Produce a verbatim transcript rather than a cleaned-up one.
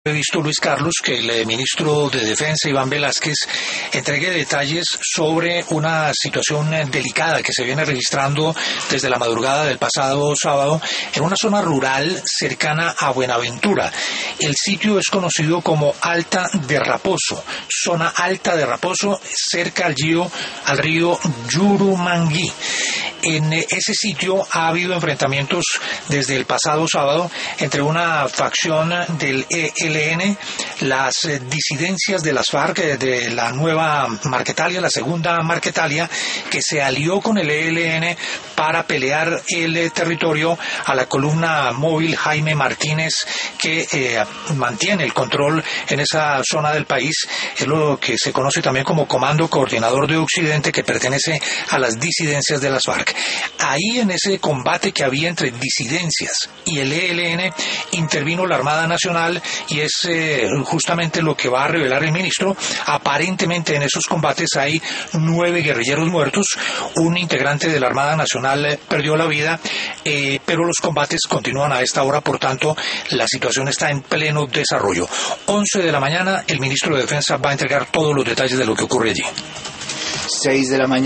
Previsto, Luis Carlos, que el eh, ministro de Defensa, Iván Velázquez, entregue detalles sobre una situación eh, delicada que se viene registrando desde la madrugada del pasado sábado en una zona rural cercana a Buenaventura. El sitio es conocido como Alta de Raposo, zona Alta de Raposo, cerca al río, al río Yurumangui. En eh, ese sitio ha habido enfrentamientos desde el pasado sábado entre una facción del E L N, las eh, disidencias de las FARC, eh, de la nueva Marquetalia, la segunda Marquetalia, que se alió con el E L N para pelear el eh, territorio a la columna móvil Jaime Martínez, que eh, mantiene el control en esa zona del país. Es lo que se conoce también como Comando Coordinador de Occidente, que pertenece a las disidencias de las FARC. Ahí, en ese combate que había entre disidencias y el E L N, intervino la Armada Nacional, y es eh, justamente lo que va a revelar el ministro. Aparentemente en esos combates hay nueve guerrilleros muertos, un integrante de la Armada Nacional eh, perdió la vida, eh, pero los combates continúan a esta hora, por tanto la situación está en pleno desarrollo. once de la mañana, el ministro de Defensa va a entregar todos los detalles de lo que ocurre allí. seis de la mañana.